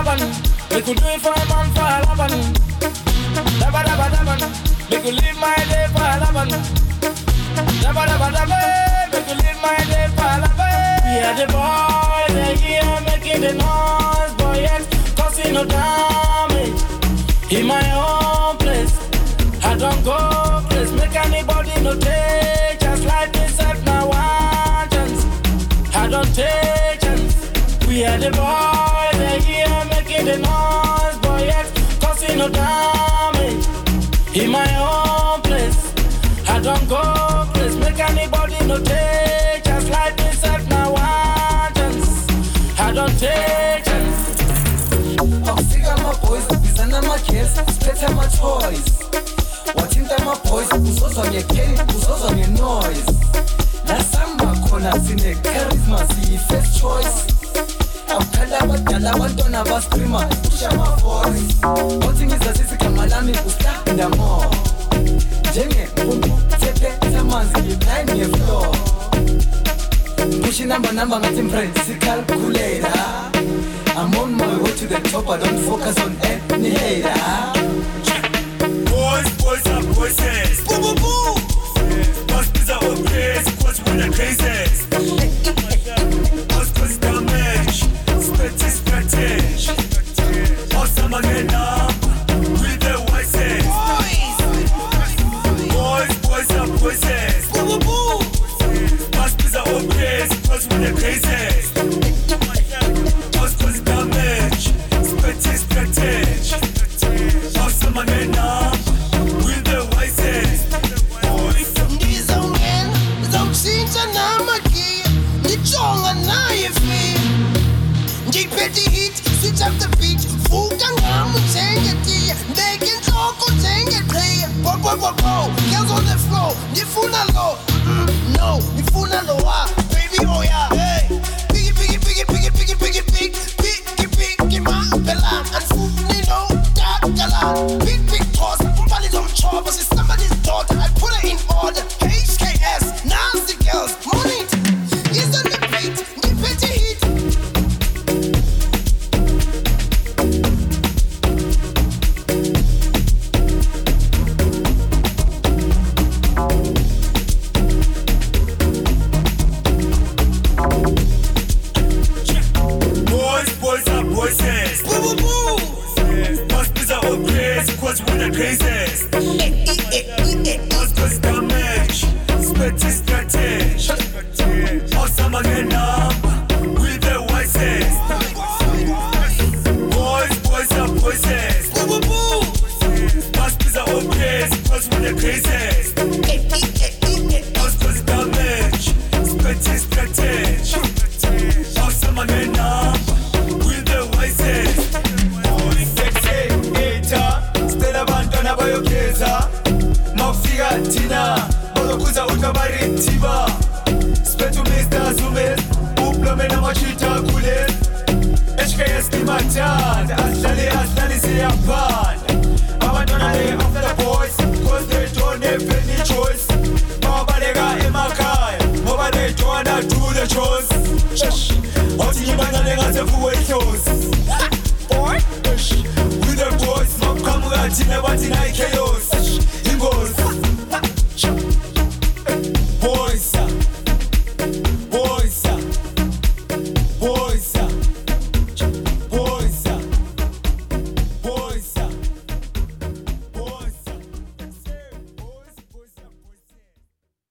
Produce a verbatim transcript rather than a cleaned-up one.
laban. Make you do it for a man for a laban. Dabba dabba dabba. Make you live my day for a laban. Dabba dabba dabba. Make you live my day for a laban. We are the boys, they here making the noise, boy, yes, causing no damage. In my own place, I don't go place, make anybody no take chance. Life is set now one chance, I don't take chance. We are the boys, they here making the noise, boy, yes, causing no damage. In my own place, I don't go place, make anybody no take chance. Life is set now one chance, I don't take chance. Akusika my boys, bizana my kids, split my toys. Wathinta my boys, uzozwa ngekeli, uzozwa ngenoise. Nasamba khona sine charisma, siyi first choice. Awukhala abadala abantwana bascreama, push my voice. Othi ngizazisa igama lami uStanda Mo. Njenge mpumpu, thethe samanzi ngiblind ngefloor. Pushing number number ngathi mfriend, calculator. I'm on my way to the top, I don't focus on any hater. Boys, boys are voices. Boo, boo, boo. Boss, these are all crazy. Cause we're the craziest. Boss, cause damage. Spetty, spetty. Awesome again up. With the wisest. Boys, boys are voices. Boo, boo, boo. Boss, these are all crazy. Cause we're the craziest. Boss, cause damage. Spetty, spetty. Awesome again up. With the wisest. Boys. Ngizongena, ngizawushintsha namagiya, ngijonga naye fi. Ngiphethe hit, switch up the beat, vuka ngami uthenge tiya, mbeke inhloko uthenge player. Bo bo bo bo, girls on the floor, ngifuna lo, mm, no, ngifuna lo wa, baby oh yeah, hey. Piggy piggy piggy piggy piggy piggy piggy piggy piggy mambela, anfuni no dadala. Big big toss, umbali zomchoba, she's somebody's daughter, I put her in order. H K S, nasty girls, money, is on the beat, ngiphethe hit. Boys, boys are voices. Boo boo boo. Boss, these are all crazy. Cause we're the craziest. Boss, cause damage. Spetty, spetty. Awesome again up. With the wisest. Boys, boys are voices. Boo boo boo. Boss, these are all crazy. Cause we're the craziest. Boss, cause damage. Spetty, spetty. Awesome again up. With the wisest. Boys, sexy, hater. Stella Bantona Bayokeza. Mafika Tina. Bolokuza utabari tiba. Spetu Mister Zumes. Uplome na machita kule. H K S kimatanda. Aslali aslali siyapanda. Abantwana lay after the boys. Cause they don't have any choice. Mabalega emakaya. Ngoba they don't wanna do the chores. Othi ngibangane ngathi fuwe ihlozi. Boy, with the boys, makamuka thina bathi nayi chaos. Ingozi.